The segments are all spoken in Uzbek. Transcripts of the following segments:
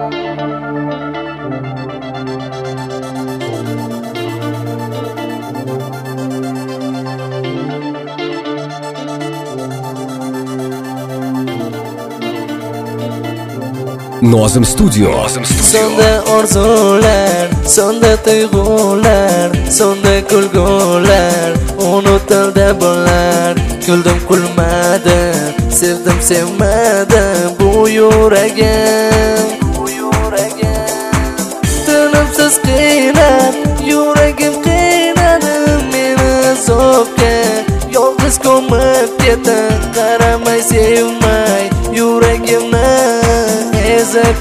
Nozim Studio. Sonda orzular, sonda tuyg'ular, sonda kulgular, unutildi bular. Kuldim kulmadim, sevdim sevmadim bu yuragim. Tinimsiz qiynab, yuragim qiynadi meni azobga. Yolg'iz ko'mib ketdim, qaramay sevmay yuragimni ezib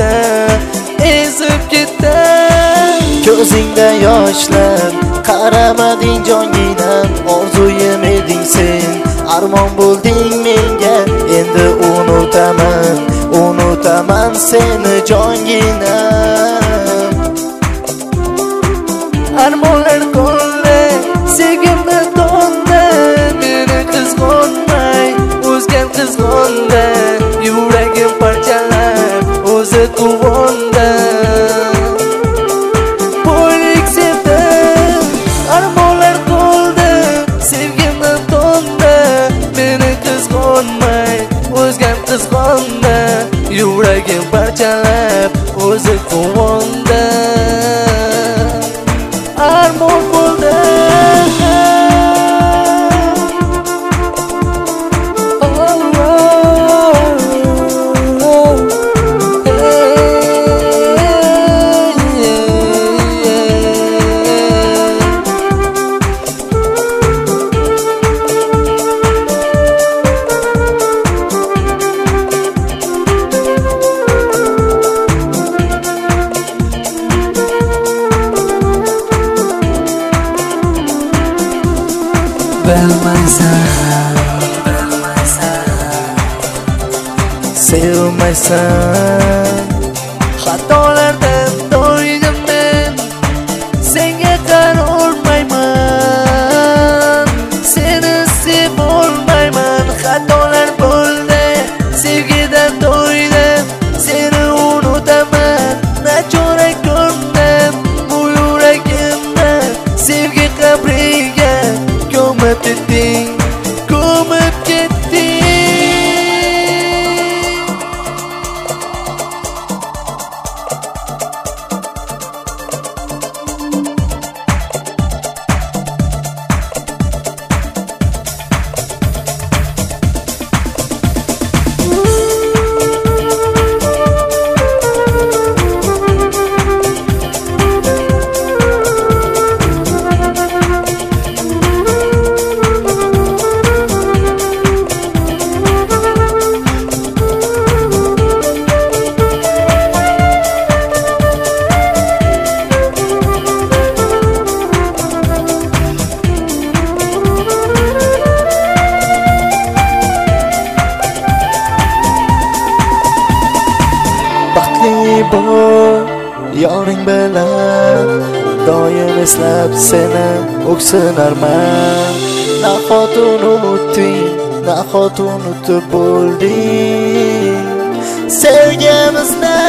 ketdim. Ko'zingda yoshlar, qaramading jonginam, orzuyim eding sen, armon bo'lding menga. Endi unutaman seni jonginam. Armonlar qo'lda, sevgimni tonda, meni qizg'onmay, o'zgan qizg'onda, yuragim parchalab, o'zi quvonda. Bo'ylik sevdim, armonlar qo'lda, sevgimni tonda, meni qizg'onmay, o'zgan qizg'onda, yuragim parchalab, o'zi quvonda. Armon bo'ldi. Sevmaysan, xatolardan to'ydim men, senga qarolmayman, seni sevolmayman. Xatolar bo'ldi, sevgidan to'ydim, seni unutaman. Nachora ko'rdim bu yuragimni, sevgi qabriga ko'mib ketding. Yoring bilan doim eslab seni o'ksinarman. Nahot unutib bo'lding sevgimizni.